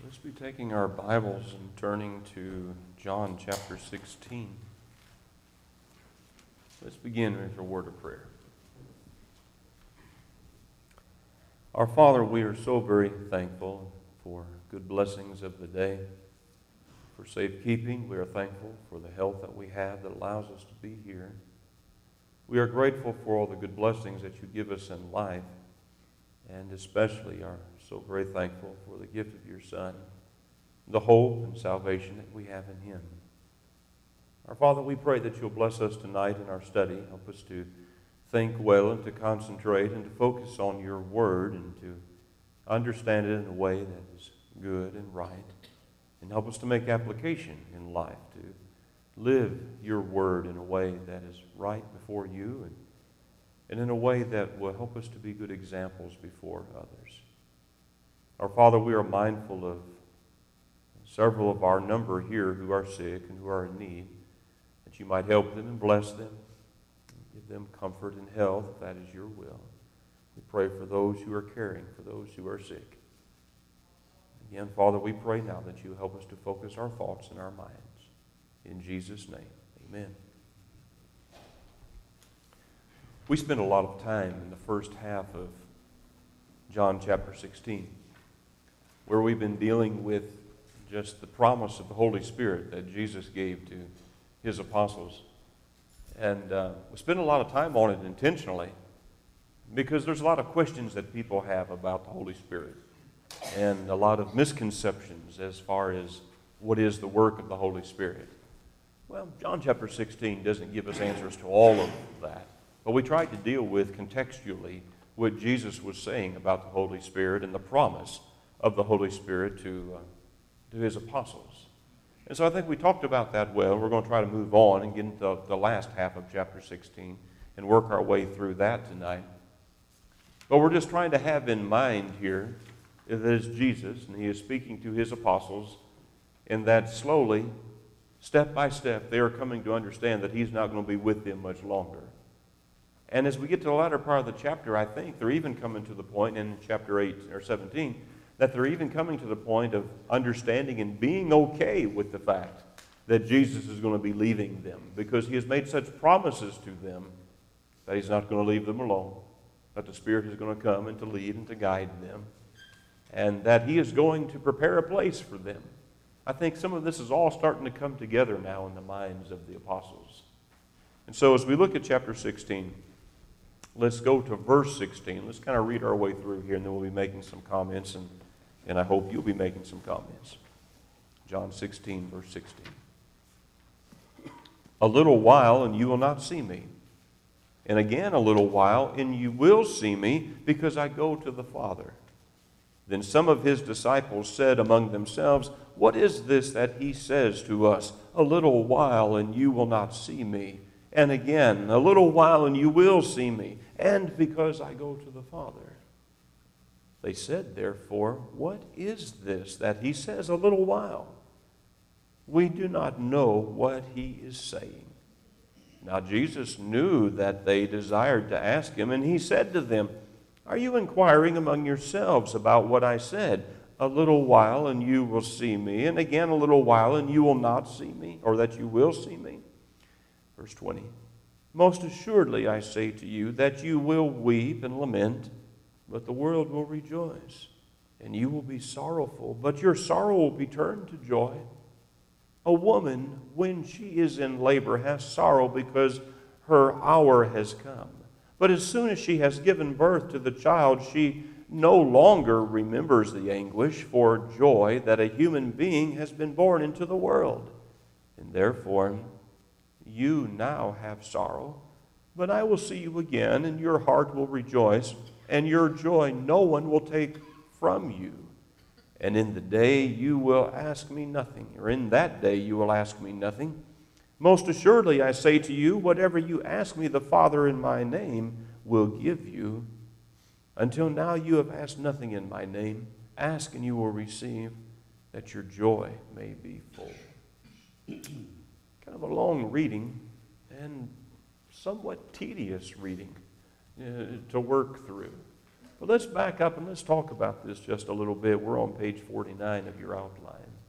Let's be taking our Bibles and turning to John chapter 16. Let's begin with a word of prayer. Our Father, we are so very thankful for good blessings of the day, for safekeeping. We are thankful for the health that we have that allows us to be here. We are grateful for all the good blessings that you give us in life, and especially are so very thankful for the gift of your Son, the hope and salvation that we have in him. Our Father, we pray that you'll bless us tonight in our study. Help us to think well and to concentrate and to focus on your word and to understand it in a way that is good and right. And help us to make application in life, to live your word in a way that is right before you and in a way that will help us to be good examples before others. Our Father, we are mindful of several of our number here who are sick and who are in need, that you might help them and bless them, and give them comfort and health, if that is your will. We pray for those who are caring for those who are sick. Again, Father, we pray now that you help us to focus our thoughts and our minds. In Jesus' name, amen. We spent a lot of time in the first half of John chapter 16, where we've been dealing with just the promise of the Holy Spirit that Jesus gave to his apostles. And we spent a lot of time on it intentionally because there's a lot of questions that people have about the Holy Spirit and a lot of misconceptions as far as what is the work of the Holy Spirit. Well, John chapter 16 doesn't give us answers to all of that, but we tried to deal with contextually what Jesus was saying about the Holy Spirit and the promise of the Holy Spirit to his apostles. And so I think we talked about that well. We're going to try to move on and get into the last half of chapter 16 and work our way through that tonight. But we're just trying to have in mind here that it's Jesus, and he is speaking to his apostles, and that slowly, step by step, they are coming to understand that he's not going to be with them much longer. And as we get to the latter part of the chapter, I think they're even coming to the point in chapter 8 or 17 that they're even coming to the point of understanding and being okay with the fact that Jesus is going to be leaving them, because he has made such promises to them that he's not going to leave them alone, that the Spirit is going to come and to lead and to guide them, and that he is going to prepare a place for them. I think some of this is all starting to come together now in the minds of the apostles. And so as we look at chapter 16, let's go to verse 16. Let's kind of read our way through here, and then we'll be making some comments, and I hope you'll be making some comments. John 16, verse 16. A little while, and you will not see me. And again a little while, and you will see me, because I go to the Father. Then some of his disciples said among themselves, what is this that he says to us? A little while, and you will not see me. And again, a little while, and you will see me. And because I go to the Father. They said, therefore, what is this that he says a little while? We do not know what he is saying. Now Jesus knew that they desired to ask him, and he said to them, are you inquiring among yourselves about what I said? A little while, and you will see me, and again a little while, and you will not see me, or that you will see me. Verse 20, most assuredly I say to you that you will weep and lament, but the world will rejoice, and you will be sorrowful, but your sorrow will be turned to joy. A woman, when she is in labor, has sorrow because her hour has come. But as soon as she has given birth to the child, she no longer remembers the anguish for joy that a human being has been born into the world. And therefore, you now have sorrow, but I will see you again, and your heart will rejoice, and your joy no one will take from you. And in the day you will ask me nothing, or in that day you will ask me nothing. Most assuredly I say to you, whatever you ask me the Father in my name will give you. Until now you have asked nothing in my name. Ask and you will receive, that your joy may be full. Kind of a long reading and somewhat tedious reading to work through. But let's back up and let's talk about this just a little bit. We're on page 49 of your outline.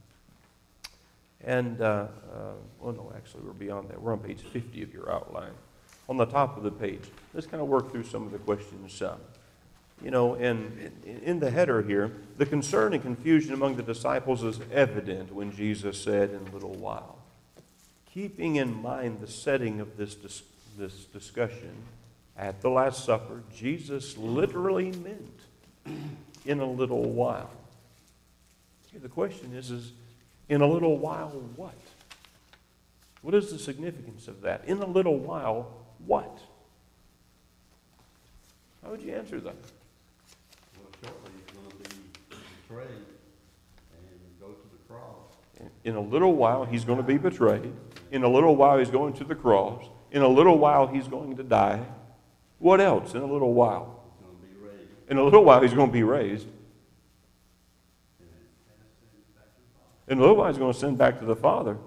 And, well, no, actually, we're beyond that. We're on page 50 of your outline. On the top of the page, let's kind of work through some of the questions some. You know, and in the header here, the concern and confusion among the disciples is evident when Jesus said, in a little while. Keeping in mind the setting of this discussion, at the Last Supper, Jesus literally meant, in a little while. Okay, the question is in a little while what? What is the significance of that? In a little while, what? How would you answer that? Well, shortly he's going to be betrayed and go to the cross. In a little while, he's going to be betrayed. In a little while, he's going to the cross. In a little while, he's going to die. What else? In a little while. He's going to be raised. In a little while, he's going to be raised. In a little while, he's going to send back to the Father.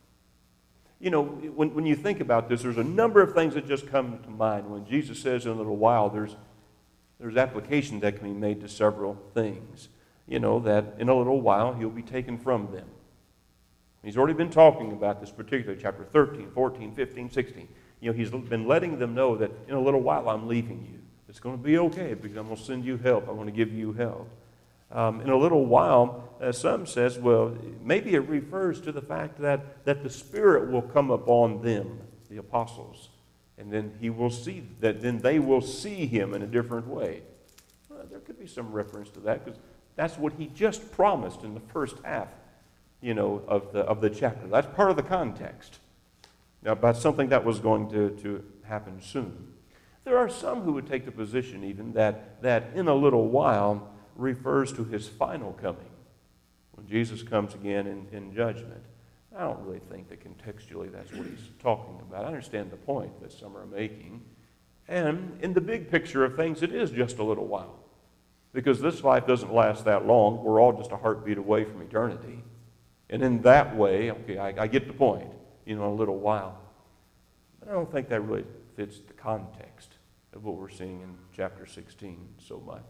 You know, when you think about this, there's a number of things that just come to mind. When Jesus says in a little while, there's application that can be made to several things. You know, that in a little while, he'll be taken from them. He's already been talking about this particularly, chapter 13, 14, 15, 16. You know, he's been letting them know that in a little while I'm leaving you. It's going to be okay because I'm going to send you help. I'm going to give you help. In a little while, some says, well, maybe it refers to the fact that the Spirit will come upon them, the apostles, and then he will see that. Then they will see him in a different way. Well, there could be some reference to that because that's what he just promised in the first half, you know, of the chapter. That's part of the context. Now, about something that was going to happen soon. There are some who would take the position even that in a little while refers to his final coming, when Jesus comes again in judgment. I don't really think that contextually that's what he's talking about. I understand the point that some are making. And in the big picture of things, it is just a little while. Because this life doesn't last that long. We're all just a heartbeat away from eternity. And in that way, okay, I get the point, you know, a little while. But I don't think that really fits the context of what we're seeing in chapter 16 so much.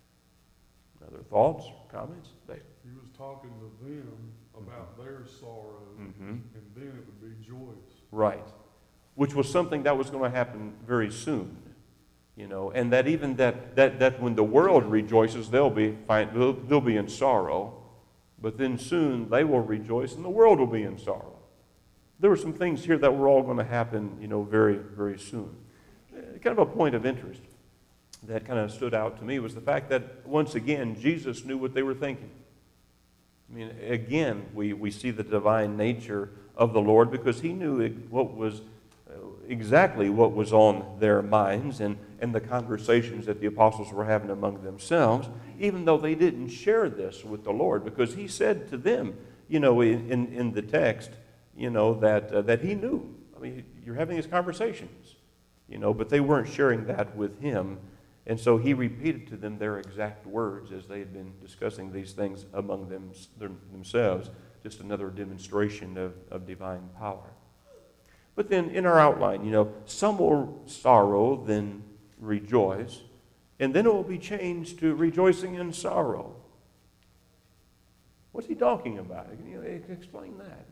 Other thoughts, comments? He was talking to them about their sorrow, and then it would be joyous. Right. Which was something that was going to happen very soon. You know, and that even that when the world rejoices, they'll be in sorrow. But then soon they will rejoice and the world will be in sorrow. There were some things here that were all going to happen, you know, very, very soon. Kind of a point of interest that kind of stood out to me was the fact that, once again, Jesus knew what they were thinking. I mean, again, we see the divine nature of the Lord because he knew exactly what was on their minds and the conversations that the apostles were having among themselves, even though they didn't share this with the Lord, because he said to them, you know, in the text, you know, that he knew. I mean, you're having these conversations, you know, but they weren't sharing that with him. And so he repeated to them their exact words as they had been discussing these things among themselves, just another demonstration of divine power. But then in our outline, you know, some will sorrow, then rejoice, and then it will be changed to rejoicing in sorrow. What's he talking about? Can you explain that?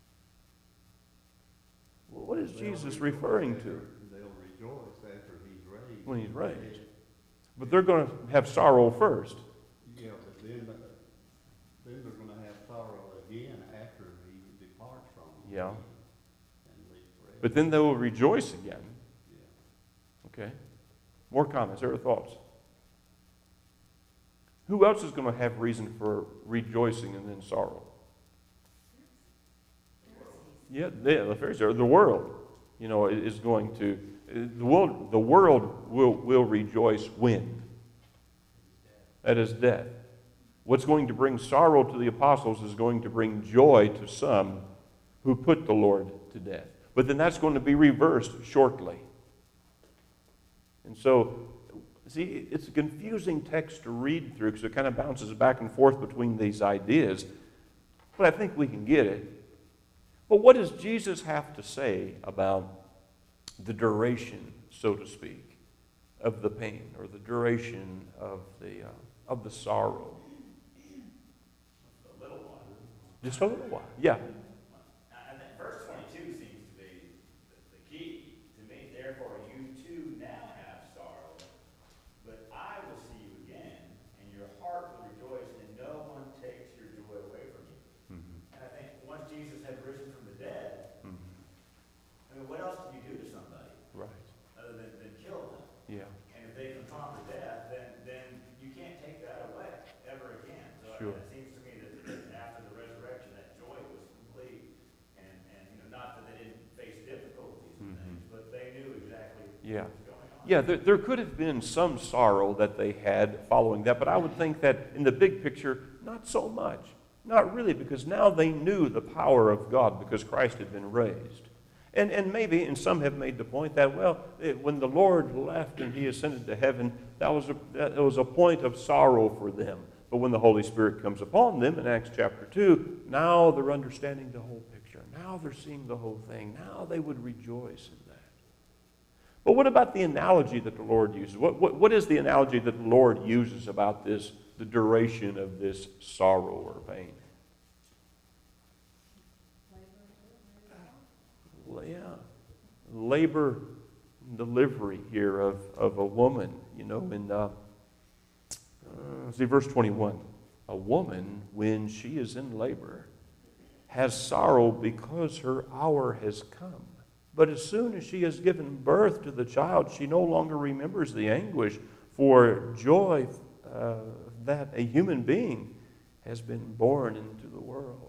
Well, what is Jesus referring to? They'll rejoice after he's raised. When he's raised. But they're going to have sorrow first. Yeah, but then they're going to have sorrow again after he departs from them. Yeah. And leaves forever. But then they will rejoice again. Yeah. Okay. More comments or thoughts? Who else is going to have reason for rejoicing and then sorrow? Yeah, the Pharisees, or the world, you know, is going to. The world will rejoice when? At his death. What's going to bring sorrow to the apostles is going to bring joy to some who put the Lord to death. But then that's going to be reversed shortly. And so, see, it's a confusing text to read through because it kind of bounces back and forth between these ideas. But I think we can get it. But what does Jesus have to say about the duration, so to speak, of the pain or the duration of the sorrow? A little while. Just a little while. Yeah. I think verse 22 seems to be the key to me. Therefore, you too now have sorrow, but I will see you again, and your heart will rejoice, and no one takes your joy away from you. Mm-hmm. And I think once Jesus had risen from the dead, Mm-hmm. I mean, what else can you do to somebody Right. other than kill them? Yeah. And if they can conquer death, then you can't take that away ever again. So Sure. it seems to me that after the resurrection, that joy was complete. And not that they didn't face difficulties and things, but they knew exactly Yeah. what was going on. Yeah, there could have been some sorrow that they had following that, but I would think that in the big picture, not so much. Not really, because now they knew the power of God because Christ had been raised. And maybe, and some have made the point that, well, when the Lord left and he ascended to heaven, that was a point of sorrow for them. But when the Holy Spirit comes upon them in Acts chapter 2, now they're understanding the whole picture. Now they're seeing the whole thing. Now they would rejoice in that. But what about the analogy that the Lord uses? What is the analogy that the Lord uses about this, the duration of this sorrow or pain? Yeah, labor and delivery here of a woman, in see verse 21. A woman, when she is in labor, has sorrow because her hour has come. But as soon as she has given birth to the child, she no longer remembers the anguish for joy that a human being has been born into the world.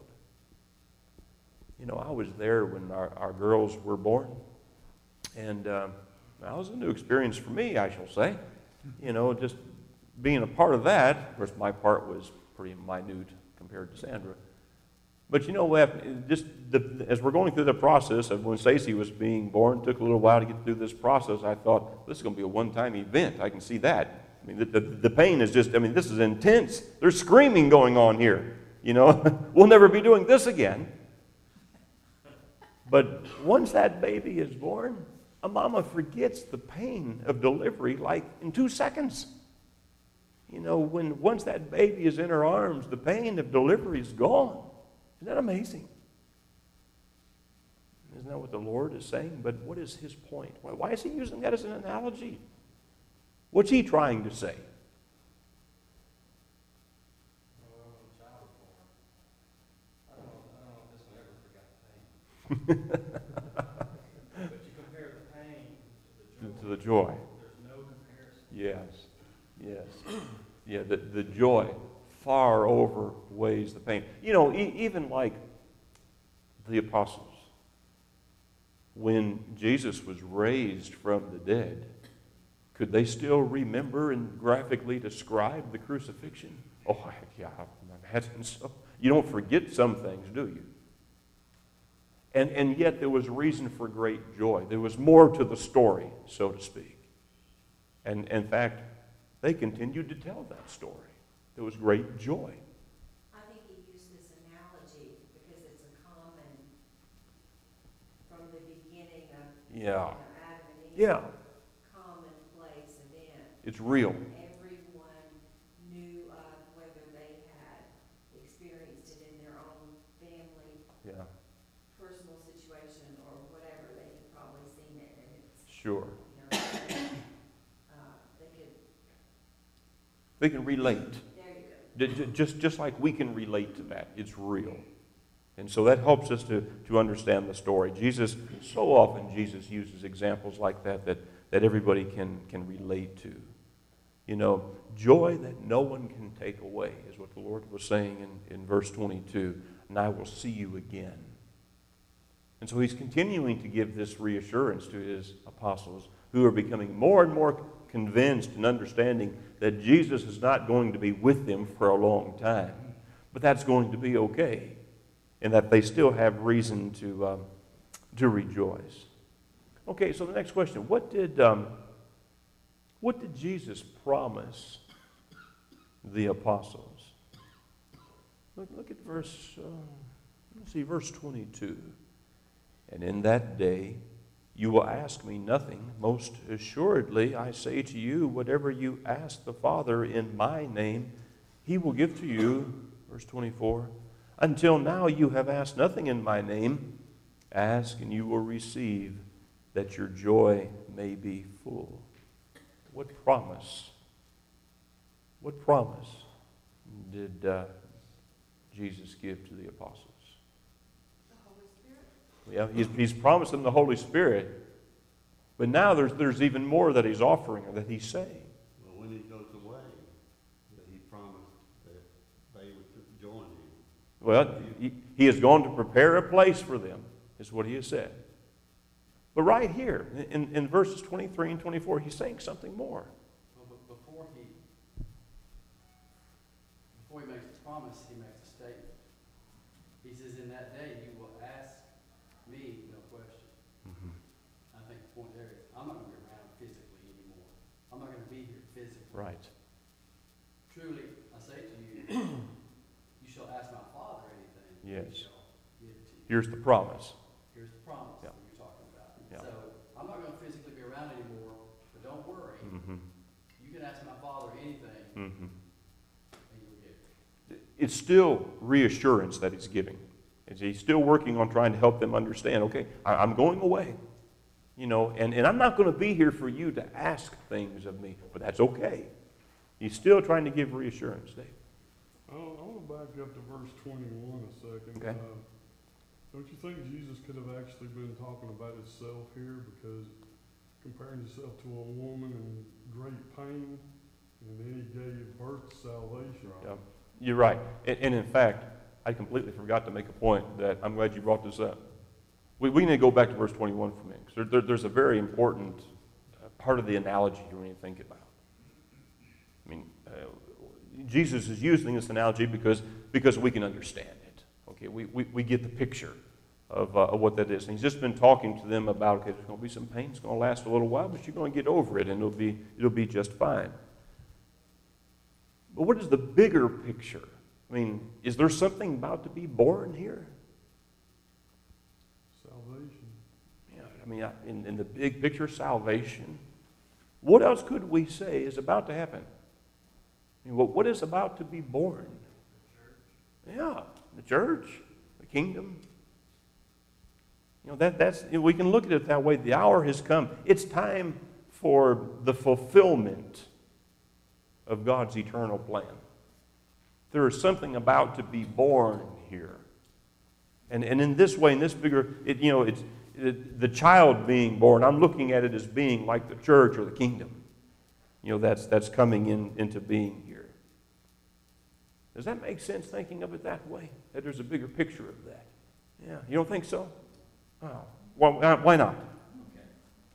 I was there when our girls were born, and that was a new experience for me, I shall say. Just being a part of that. Of course, my part was pretty minute compared to Sandra. But as we're going through the process of when Stacy was being born, it took a little while to get through this process. I thought, this is going to be a one-time event. I can see that. I mean, the pain is just, this is intense. There's screaming going on here. We'll never be doing this again. But once that baby is born, a mama forgets the pain of delivery like in 2 seconds. Once that baby is in her arms, the pain of delivery is gone. Isn't that amazing? Isn't that what the Lord is saying? But what is his point? Why is he using that as an analogy? What's he trying to say? But you compare the pain To the joy. There's no comparison. Yes. Yeah, the joy far outweighs the pain. Even like the apostles, when Jesus was raised from the dead, could they still remember and graphically describe the crucifixion? Oh, yeah, I imagine so. You don't forget some things, do you? And yet there was reason for great joy. There was more to the story, so to speak. And in fact, they continued to tell that story. There was great joy. I think he used this analogy because it's a common, from the beginning of Yeah. Adam and Eve, Yeah. commonplace event. It's real. Everyone knew of whether they had experienced it in their own family, Yeah, personal situation, or whatever. They had probably seen it, and it's, sure. they could, They can relate. there you go. Just like we can relate to that. It's real. And so that helps us to understand the story. So often Jesus uses examples like that everybody can relate to. Joy that no one can take away is what the Lord was saying in verse 22. And I will see you again. And so he's continuing to give this reassurance to his apostles who are becoming more and more convinced and understanding that Jesus is not going to be with them for a long time. But that's going to be okay. And that they still have reason to rejoice. Okay, so the next question. What did Jesus promise the apostles? Look at verse 22. And in that day, You will ask me nothing. Most assuredly, I say to you, whatever you ask the Father in my name, he will give to you. Verse 24. Until now you have asked nothing in my name. Ask and you will receive, that your joy may be full. What promise? What promise did Jesus give to the apostles? The Holy Spirit? Yeah, he's promised them the Holy Spirit. But now there's even more that he's offering, or that he's saying. Well, when he goes away, that he promised that they would join him. Well, he has gone to prepare a place for them, is what he has said. But right here, in verses 23 and 24, he's saying something more. Well, but before he makes the promise, he makes a statement. He says, in that day you will ask me no question. I think the point there is, I'm not going to be around physically anymore. I'm not going to be here physically. Right. Truly, I say to you, you shall ask my Father anything. Yes. He shall give it to you. Here's the promise. Here's the promise Yeah. that you're talking about. Yeah. So, I'm not going to physically be around anymore, but don't worry. You can ask my Father anything, and you'll get it. It's still reassurance that he's giving. He's still working on trying to help them understand, okay, I'm going away. You know, and I'm not going to be here for you to ask things of me, but that's okay. He's still trying to give reassurance, Dave. I want to back up to verse 21 a second. Okay. Don't you think Jesus could have actually been talking about himself here, because comparing himself to a woman in great pain, and then he gave birth to salvation? Yeah, you're right. And in fact, I completely forgot to make a point that I'm glad you brought this up. We need to go back to verse 21 for a minute, because there's a very important part of the analogy here when you think about it. I mean, Jesus is using this analogy because we can understand it. Okay, we get the picture of what that is. And he's just been talking to them about, okay, there's going to be some pain. It's going to last a little while, but you're going to get over it, and it'll be just fine. But what is the bigger picture? I mean, is there something about to be born here? Salvation. Yeah, I mean, in the big picture, salvation. What else could we say is about to happen? I mean, what is about to be born? The church. Yeah, the church, the kingdom. You know, that's we can look at it that way. The hour has come. It's time for the fulfillment of God's eternal plan. There is something about to be born here. And in this way, in this bigger, the child being born, I'm looking at it as being like the church or the kingdom. You know, that's coming into being here. Does that make sense, thinking of it that way? That there's a bigger picture of that? Yeah, you don't think so? Oh, well, why not? Okay.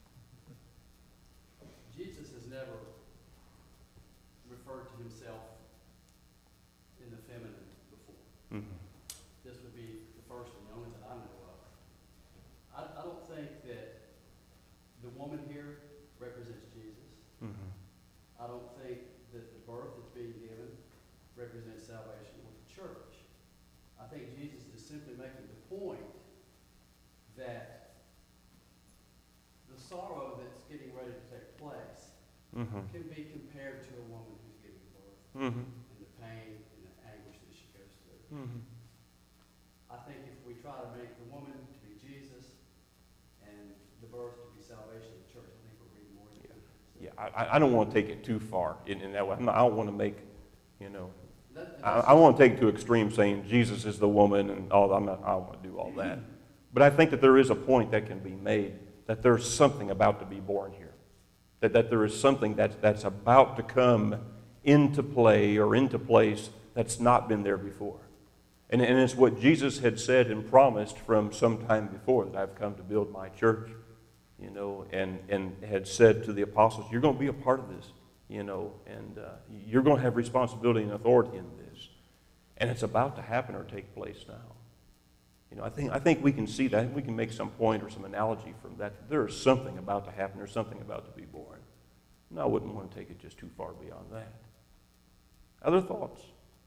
Jesus has never referred to himself in the feminine before. Mm-hmm. This would be the first and the only that I know of. I don't think that the woman here represents Jesus. Mm-hmm. I don't think that the birth that's being given represents salvation with the church. I think Jesus is simply making the point that the sorrow that's getting ready to take place can be compared to a woman who's giving birth, Mm-hmm. and the pain and the anguish that she goes through. Mm-hmm. I think if we try to make the woman to be Jesus and the birth to be salvation of the church, I think we're reading more into it. Yeah, I don't want to take it too far in that way. I don't want to make, That's I want to take it to extreme, saying Jesus is the woman and all. I don't want to do all that. But I think that there is a point that can be made that there's something about to be born here. That there is something that's about to come into play or into place that's not been there before. And it's what Jesus had said and promised from some time before, that I've come to build my church, and had said to the apostles, you're going to be a part of this, and you're going to have responsibility and authority in this. And it's about to happen or take place now. I think we can see that. We can make some point or some analogy from that. There is something about to happen. There's something about to be born. No, I wouldn't want to take it just too far beyond that. Other thoughts?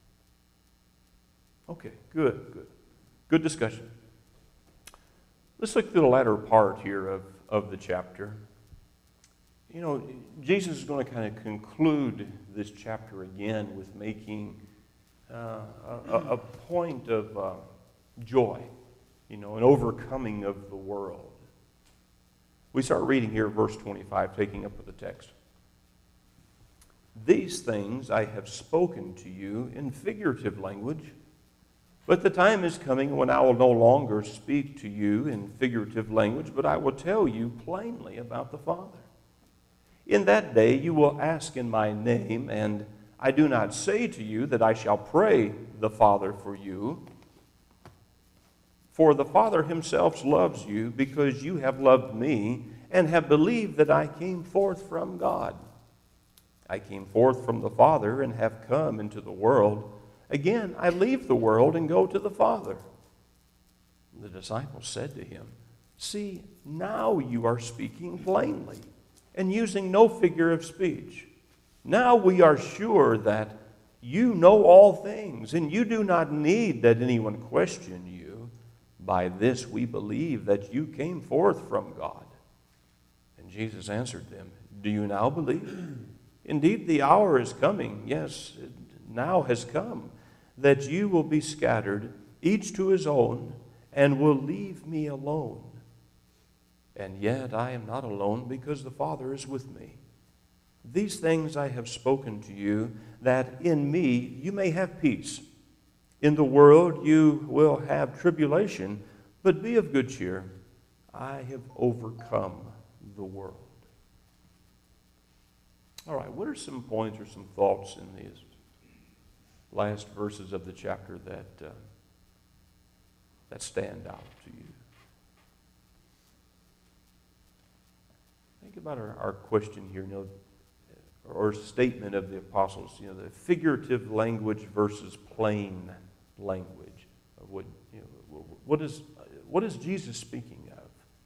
Okay, good discussion. Let's look at the latter part here of the chapter. You know, Jesus is going to kind of conclude this chapter again with making a point of joy, you know, an overcoming of the world. We start reading here, verse 25, taking up with the text. These things I have spoken to you in figurative language, but the time is coming when I will no longer speak to you in figurative language, but I will tell you plainly about the Father. In that day you will ask in my name, and I do not say to you that I shall pray the Father for you. For the Father himself loves you, because you have loved me, and have believed that I came forth from God. I came forth from the Father, and have come into the world. Again, I leave the world and go to the Father. The disciples said to him, See, now you are speaking plainly, and using no figure of speech. Now we are sure that you know all things, and you do not need that anyone question you. By this we believe that you came forth from God. And Jesus answered them, Do you now believe? Indeed, the hour is coming, yes, it now has come, that you will be scattered, each to his own, and will leave me alone. And yet I am not alone, because the Father is with me. These things I have spoken to you, that in me you may have peace. In the world you will have tribulation, but be of good cheer. I have overcome the world. All right, what are some points or some thoughts in these last verses of the chapter that stand out to you? Think about our question here, you know, or statement of the apostles, you know, the figurative language versus plain language. What is Jesus speaking of?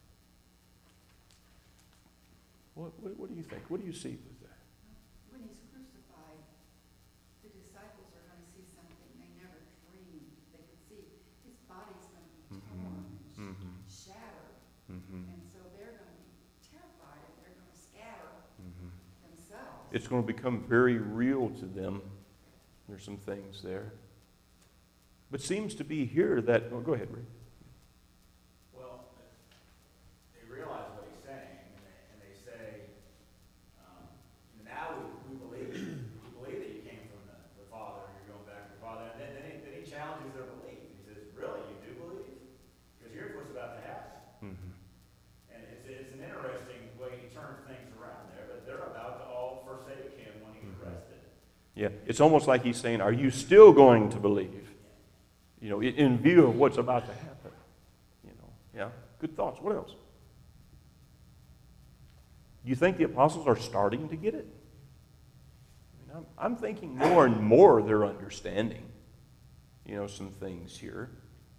What do you think? What do you see with that? When he's crucified, the disciples are going to see something they never dreamed they could see. His body's going to be torn, shattered, and so they're going to be terrified and they're going to scatter themselves. It's going to become very real to them. There's some things there. But seems to be here that... Oh, go ahead, Rick. Well, they realize what he's saying, and they say, now we believe that you came from the Father, and you're going back to the Father. And then he challenges their belief. He says, really, you do believe? Because here's what's about to happen. And it's an interesting way he turns things around there, but they're about to all forsake him when he's arrested. Yeah, it's almost like he's saying, are you still going to believe? You know, in view of what's about to happen. You know, yeah, good thoughts. What else? Do you think the apostles are starting to get it? I mean, I'm thinking more and more they're understanding, you know, some things here.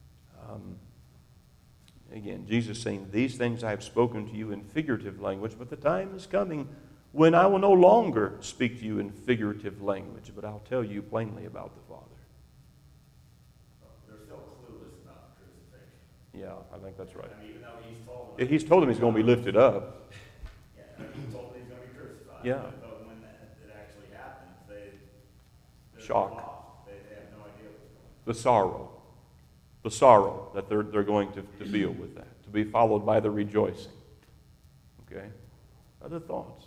Again, Jesus saying, these things I have spoken to you in figurative language, but the time is coming when I will no longer speak to you in figurative language, but I'll tell you plainly about the Father. They're still clueless about the crucifixion. Yeah, I think that's right. I mean, even though he's He's told them he's going to be lifted up. Yeah, he's told them he's going to be crucified. Yeah. But when it actually happens, they're Shock. lost. They have no idea what's going on. The sorrow that they're going to deal with that, to be followed by the rejoicing. Okay? Other thoughts?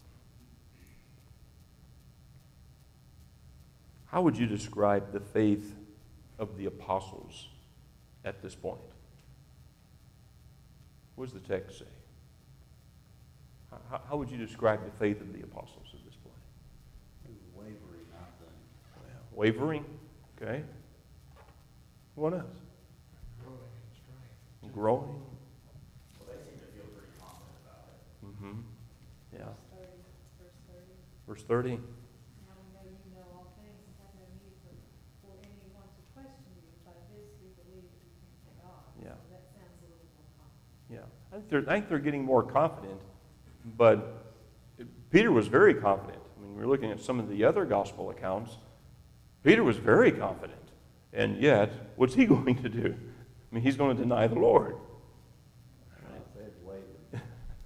How would you describe the faith of the apostles at this point? What does the text say? How would you describe the faith of the apostles at this point? Wavering, I think. Well, wavering, okay. What else? Growing. Well, they seem to feel pretty confident about it. Mm-hmm. Yeah. Verse 30. Verse 30. Now we know you know all things and have no need for anyone to question you. By this we believe that you came from God. Yeah. So that sounds a little more confident. Yeah. I think they're getting more confident, but Peter was very confident. I mean, we're looking at some of the other gospel accounts. Peter was very confident. And yet, what's he going to do? I mean, he's going to deny the Lord. I said wavering.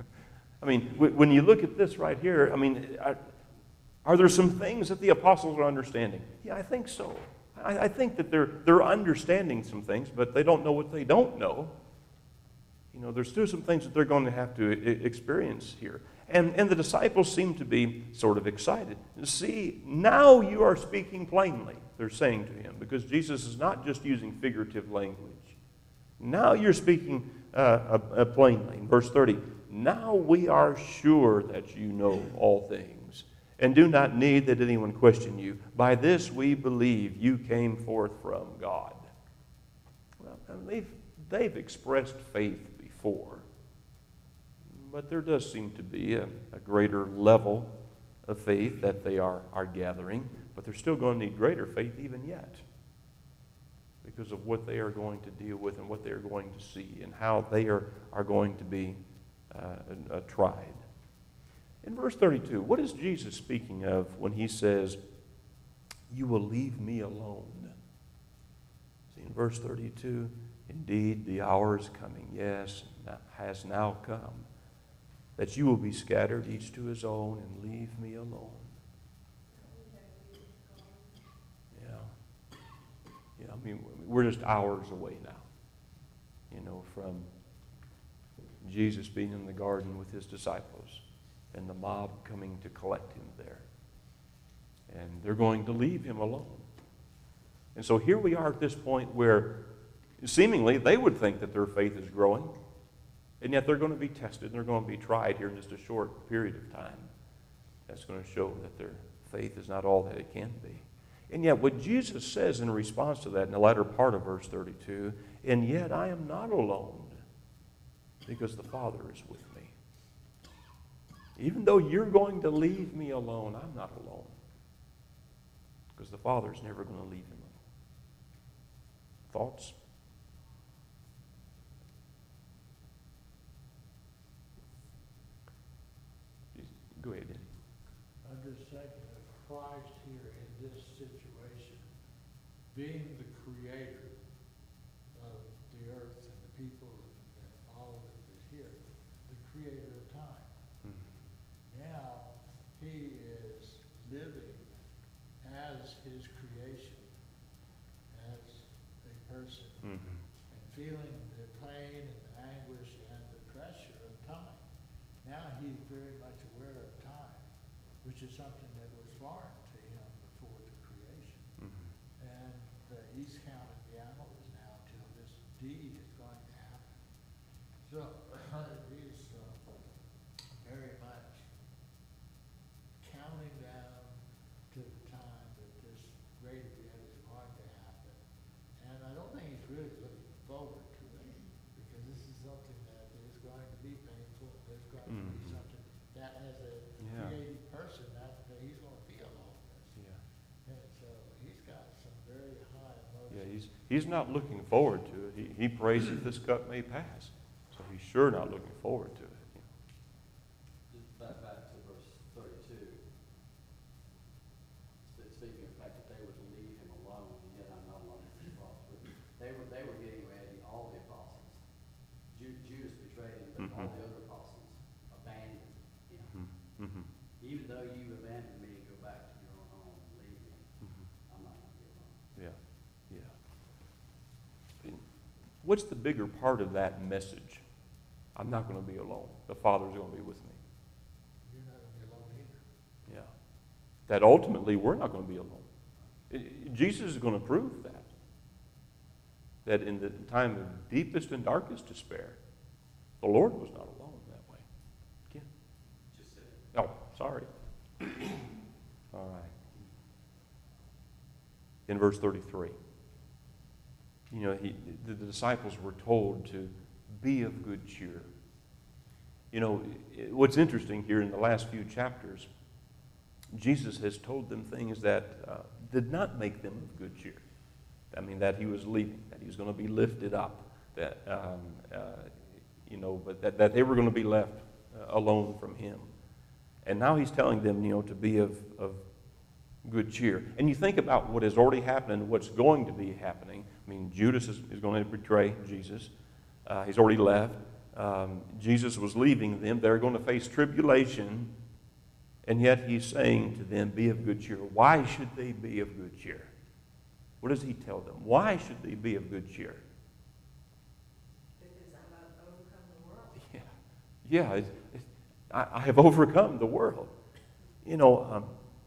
I mean, when you look at this right here, I mean, are there some things that the apostles are understanding? Yeah, I think so. I think that they're understanding some things, but they don't know what they don't know. You know, there's still some things that they're going to have to experience here. And the disciples seem to be sort of excited. See, now you are speaking plainly, they're saying to him, because Jesus is not just using figurative language. Now you're speaking plainly. In verse 30, now we are sure that you know all things, and do not need that anyone question you. By this we believe you came forth from God. Well, and they've expressed faith before, but there does seem to be a greater level of faith that they are gathering, but they're still going to need greater faith even yet, because of what they are going to deal with and what they are going to see and how they are going to be tried. In verse 32, what is Jesus speaking of when he says, you will leave me alone? See, in verse 32, indeed the hour is coming, yes, has now come, that you will be scattered each to his own and leave me alone. Yeah, I mean, we're just hours away now, you know, from Jesus being in the garden with his disciples and the mob coming to collect him there. And they're going to leave him alone. And so here we are at this point where seemingly they would think that their faith is growing, and yet they're going to be tested and they're going to be tried here in just a short period of time. That's going to show that their faith is not all that it can be. And yet what Jesus says in response to that in the latter part of verse 32, and yet I am not alone, because the Father is with me. Even though you're going to leave me alone, I'm not alone, because the Father's never going to leave him alone. Thoughts? Go ahead, Eddie. I'm just thinking of Christ here in this situation, being the creator of the earth and the people and all that is here, the creator of time. Mm-hmm. Now, he is living as his creation, as a person, mm-hmm. and feeling the pain and the anguish and the pressure of time. Now he's very much aware of time, which is something that was foreign to him before the creation. Mm-hmm. And he's counting the hours now till this deed is going to happen. So he's very much counting down to the time that this great event is going to happen. And I don't think he's really looking forward to it, because this is something that is going to be painful. There's going to be something that, as a creative person, that he's going to feel all this. Yeah. And so he's got some very high emotions. Yeah, he's not looking forward to it. He prays that this cup may pass. So he's sure not looking forward to it. Just back to verse 32. Speaking of the fact that they were to leave him alone, and yet I'm not alone in this cross. They were getting ready, all the apostles. Judas betrayed him, but all the other apostles abandoned him. Mm-hmm. Even though you abandoned me and go back to your own home and leave me, I'm not going to be alone. Yeah. What's the bigger part of that message? I'm not going to be alone. The Father's going to be with me. You're not going to be alone either. Yeah. That ultimately we're not going to be alone. Jesus is going to prove that. That in the time of deepest and darkest despair, the Lord was not alone that way. Ken? Just said. Oh, sorry. All right. In verse 33, you know, the disciples were told to be of good cheer. You know, what's interesting here in the last few chapters, Jesus has told them things that did not make them of good cheer. I mean, that he was leaving, that he was going to be lifted up, that, but that they were going to be left alone from him. And now he's telling them, you know, to be of good cheer. And you think about what has already happened and what's going to be happening. I mean, Judas is going to betray Jesus. He's already left. Jesus was leaving them. They're going to face tribulation, and yet he's saying to them, be of good cheer. Why should they be of good cheer? What does he tell them? Why should they be of good cheer? Because I'm about to overcome the world. Yeah, I have overcome the world. You know,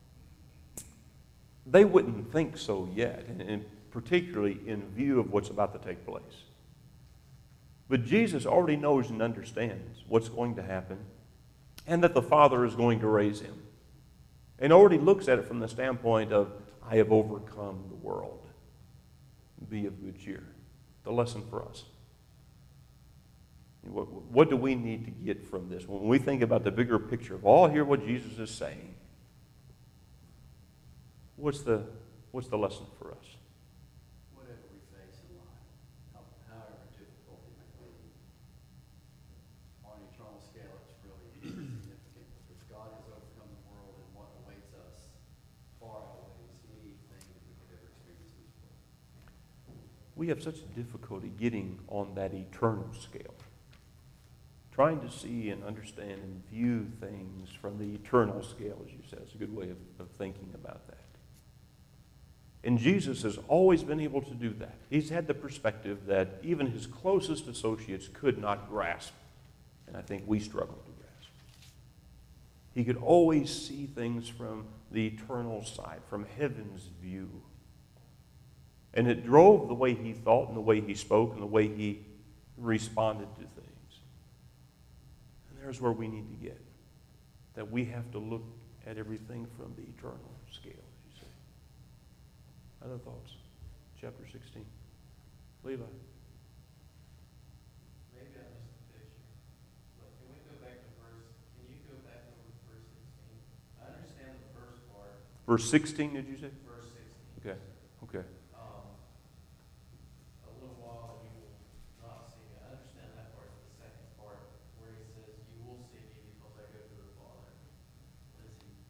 they wouldn't think so yet, and particularly in view of what's about to take place. But Jesus already knows and understands what's going to happen, and that the Father is going to raise him. And already looks at it from the standpoint of, I have overcome the world. Be of good cheer. The lesson for us. What do we need to get from this? When we think about the bigger picture of all here what Jesus is saying, what's the lesson for us? Whatever we face in life, however difficult it may be, on an eternal scale, it's really significant because God has overcome the world, and what awaits us far outweighs anything that we could ever experience in this world. We have such difficulty getting on that eternal scale. Trying to see and understand and view things from the eternal scale, as you said. It's a good way of thinking about that. And Jesus has always been able to do that. He's had the perspective that even his closest associates could not grasp. And I think we struggle to grasp. He could always see things from the eternal side, from heaven's view. And it drove the way he thought and the way he spoke and the way he responded to things. And there's where we need to get. That we have to look at everything from the eternal scale, as you say. Other thoughts? Chapter 16. Levi. Maybe I missed the picture, but can you go back over to verse 16? I understand the first part. Verse 16, did you say? Verse 16. Okay. Okay. A little while you will not see me. I understand that part. The second part where he says, you will see me because I go to the Father. What is he?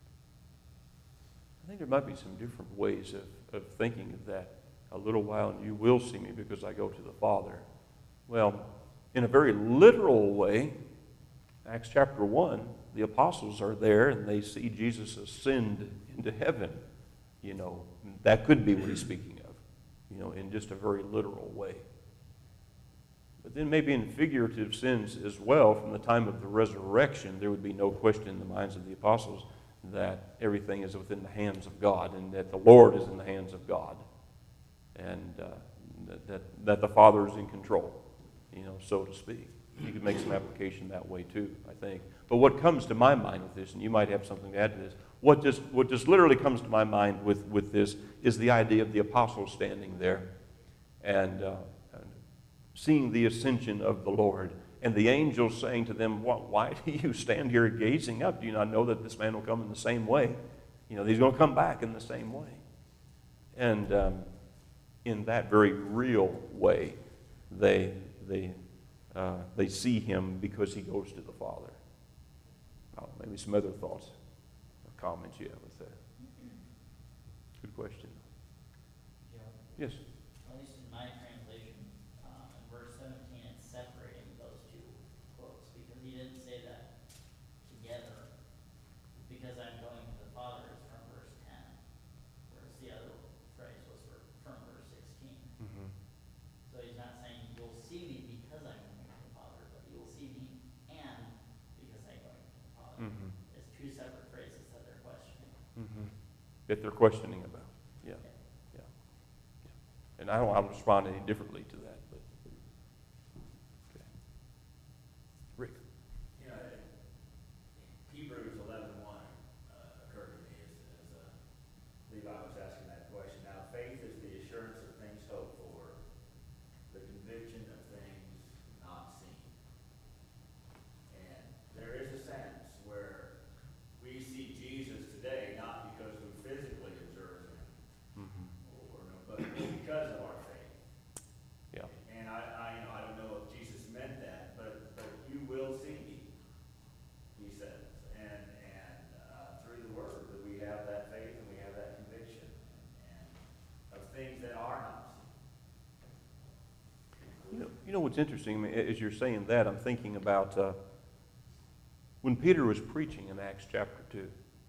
I think there might be some different ways of thinking of that. A little while and you will see me because I go to the Father. Well, in a very literal way, Acts chapter 1, the apostles are there and they see Jesus ascend into heaven. You know, that could be what he's speaking of, you know, in just a very literal way. But then maybe in figurative sense as well, from the time of the resurrection, there would be no question in the minds of the apostles that everything is within the hands of God and that the Lord is in the hands of God and that the Father is in control, you know, so to speak. You could make some application that way too, I think. But what comes to my mind with this, and you might have something to add to this, what just literally comes to my mind with this is the idea of the apostles standing there and seeing the ascension of the Lord. And the angels saying to them, why do you stand here gazing up? Do you not know that this man will come in the same way? You know, he's going to come back in the same way. And in that very real way, they see him because he goes to the Father. Maybe some other thoughts or comments you have with that. Good question. Yeah. Yes. At least in my translation, in verse 17, it's separating those two quotes because he didn't say that together. Because I'm going to the Father is from verse 10, whereas the other phrase was from verse 16. Mm-hmm. So he's not saying you'll see me because I'm going to the Father, but you will see me and because I'm going to the Father. Mm-hmm. It's two separate phrases that they're questioning. Mm-hmm. That they're questioning about. Yeah. Yeah. And I don't respond any differently to that. But okay. Rick. You know, Hebrews 11:1 occurred to me as Levi was asking that question. Now, faith is the assurance of things hoped for, the conviction of things not seen. And there is a sense where we see Jesus today not because we physically observe him, Mm-hmm. but because of our faith. Yeah. And I don't know if Jesus meant that, but you will see me, he says. And through the Word, that we have that faith and we have that conviction and of things that are not seen. You You know what's interesting? I mean, as you're saying that, I'm thinking about when Peter was preaching in Acts chapter 2.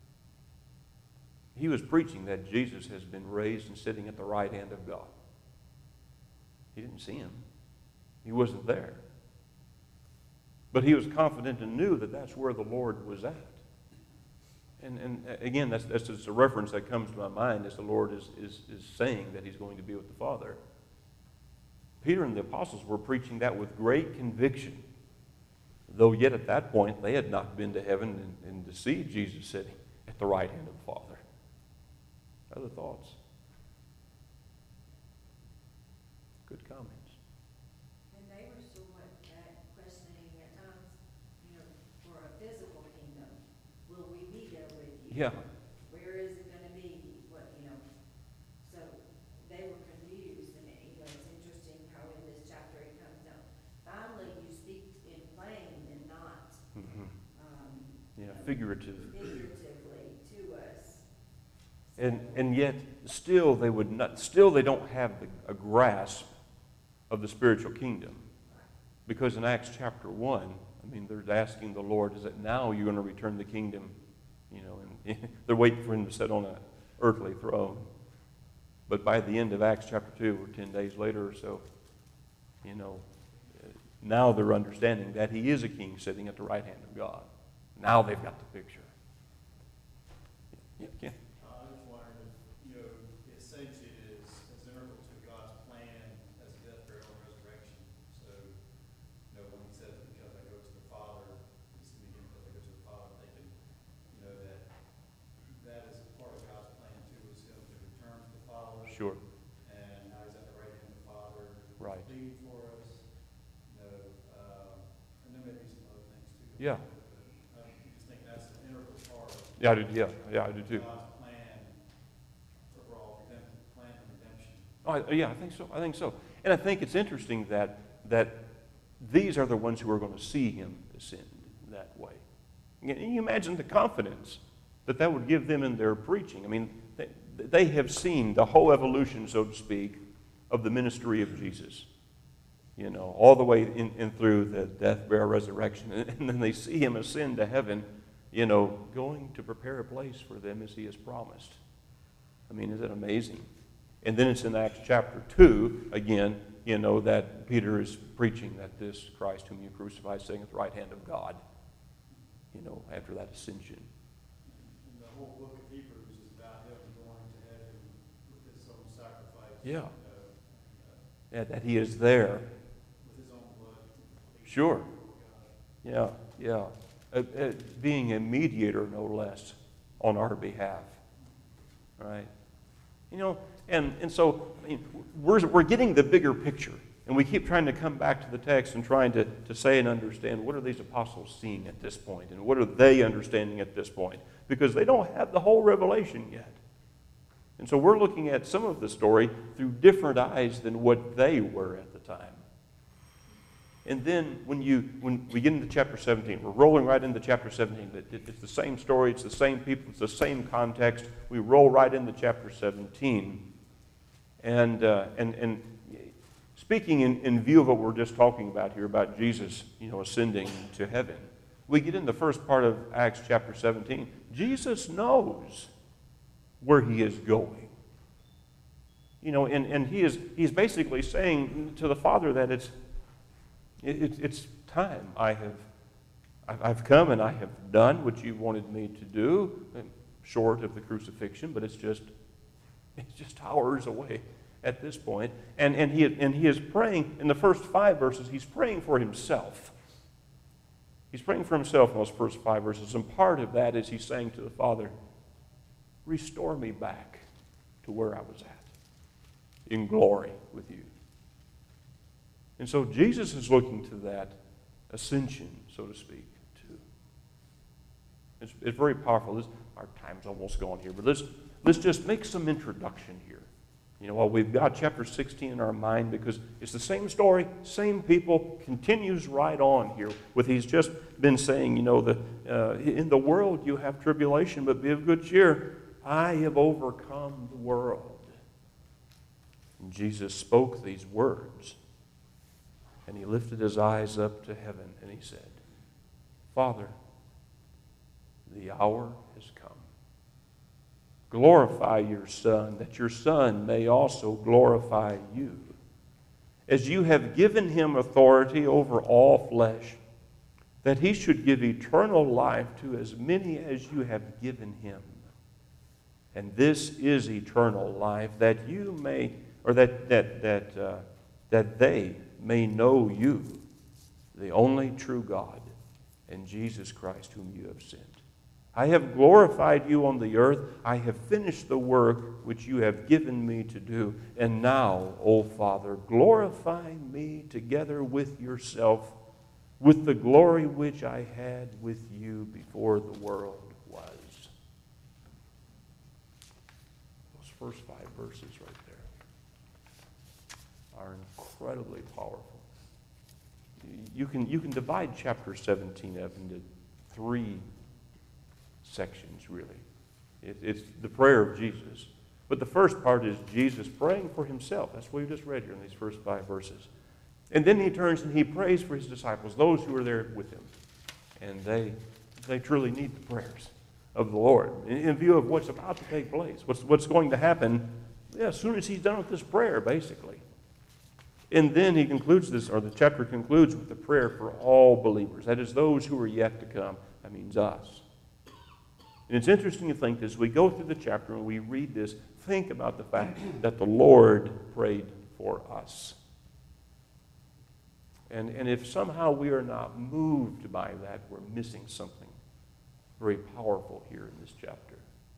He was preaching that Jesus has been raised and sitting at the right hand of God. He didn't see him. He wasn't there. But he was confident and knew that that's where the Lord was at. And again, that's just a reference that comes to my mind as the Lord is saying that he's going to be with the Father. Peter and the apostles were preaching that with great conviction, though yet at that point they had not been to heaven and to see Jesus sitting at the right hand of the Father. Other thoughts? Good comments. And they were somewhat questioning at times, for a physical kingdom, will we be there with you? Yeah. Where is it gonna be? So they were confused, and it's interesting how in this chapter it comes down. Finally, you speak in plain and not, Figuratively to us. And yet still they don't have a grasp of the spiritual kingdom. Because in Acts chapter 1, they're asking the Lord, is it now you're going to return the kingdom? And they're waiting for him to sit on an earthly throne. But by the end of Acts chapter 2, or 10 days later or so, now they're understanding that he is a king sitting at the right hand of God. Now they've got the picture. Yeah. I was wondering if, it says it is integral to God's plan as a death, burial, and resurrection. So, when he says, because I go to the Father, you see me again because I go to the Father, thinking, that is part of God's plan too, is him to return to the Father. Sure. And now he's at the right hand of the Father, Right. pleading for us. And there may be some other things too. Yeah. But I just think that's an integral part of Yeah, I do too. God's plan, overall plan of redemption. I think so. And I think it's interesting that these are the ones who are going to see him ascend that way. Can you imagine the confidence that would give them in their preaching? They have seen the whole evolution, so to speak, of the ministry of Jesus. All the way in through the death, burial, resurrection. And then they see him ascend to heaven, going to prepare a place for them as he has promised. Isn't it amazing? And then it's in Acts chapter 2, again, that Peter is preaching that this Christ whom you crucified is sitting at the right hand of God, after that ascension. And the whole book of Hebrews is about him going to heaven with his own sacrifice. Yeah. That he is there. With his own blood. Sure. Yeah. Being a mediator, no less, on our behalf. Right? And so we're getting the bigger picture. And we keep trying to come back to the text and trying to say and understand what are these apostles seeing at this point, and what are they understanding at this point, because they don't have the whole revelation yet. And so we're looking at some of the story through different eyes than what they were at the time. And then when we get into chapter 17, we're rolling right into chapter 17. It's the same story, it's the same people, it's the same context. We roll right into chapter 17. And speaking in view of what we're just talking about here, about Jesus, ascending to heaven, we get in the first part of Acts chapter 17. Jesus knows where he is going. And he's basically saying to the Father that it's time. I've come and I have done what you wanted me to do, short of the crucifixion, but it's just hours away at this point. And he is praying in the first 5 verses. He's praying for himself. He's praying for himself in those first 5 verses, and part of that is he's saying to the Father, restore me back to where I was at, in glory with you. And so Jesus is looking to that ascension, so to speak, too. It's very powerful. Our time's almost gone here, but let's just make some introduction here. While we've got chapter 16 in our mind, because it's the same story, same people, continues right on here with he's just been saying, in the world you have tribulation, but be of good cheer. I have overcome the world. And Jesus spoke these words. And he lifted his eyes up to heaven and he said, Father, the hour has come. Glorify your Son, that your Son may also glorify you, as you have given him authority over all flesh, that he should give eternal life to as many as you have given him. And this is eternal life, that you may, or that they may know you, the only true God, and Jesus Christ whom you have sent. I have glorified you on the earth. I have finished the work which you have given me to do. And now, O Father, glorify me together with yourself, with the glory which I had with you before the world was. Those first 5 verses right there are incredibly powerful. You can divide chapter 17 up into 3 sections, really. It's the prayer of Jesus. But the first part is Jesus praying for himself. That's what we just read here in these first 5 verses. And then he turns and he prays for his disciples, those who are there with him. And they truly need the prayers of the Lord in view of what's about to take place, what's going to happen as soon as he's done with this prayer, basically. And then he concludes this, or the chapter concludes with the prayer for all believers. That is, those who are yet to come. That means us. And it's interesting to think as we go through the chapter and we read this, think about the fact that the Lord prayed for us. And if somehow we are not moved by that, we're missing something very powerful here in this chapter.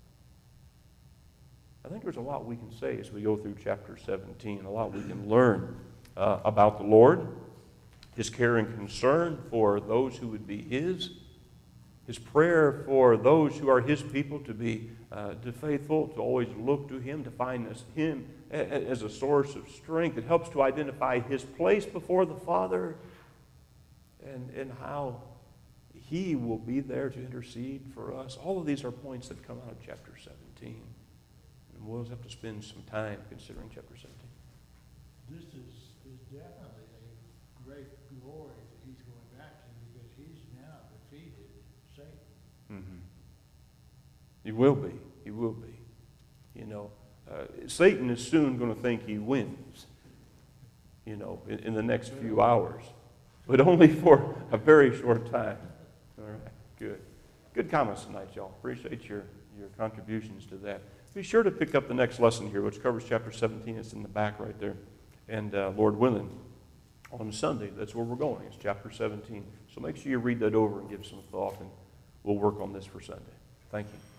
I think there's a lot we can say as we go through chapter 17, a lot we can learn about the Lord, his care and concern for those who would be his prayer for those who are his people to be faithful, to always look to him, to find him as a source of strength. It helps to identify his place before the Father and how he will be there to intercede for us. All of these are points that come out of chapter 17. And we'll have to spend some time considering chapter 17. This is definitely a great glory that he's going back to, because he's now defeated Satan. Mm-hmm. He will be. He will be. You know, Satan is soon going to think he wins, you know, in the next few hours. But only for a very short time. All right, good. Good comments tonight, y'all. Appreciate your contributions to that. Be sure to pick up the next lesson here, which covers chapter 17. It's in the back right there. And Lord willing, on Sunday, that's where we're going. It's chapter 17. So make sure you read that over and give some thought, and we'll work on this for Sunday. Thank you.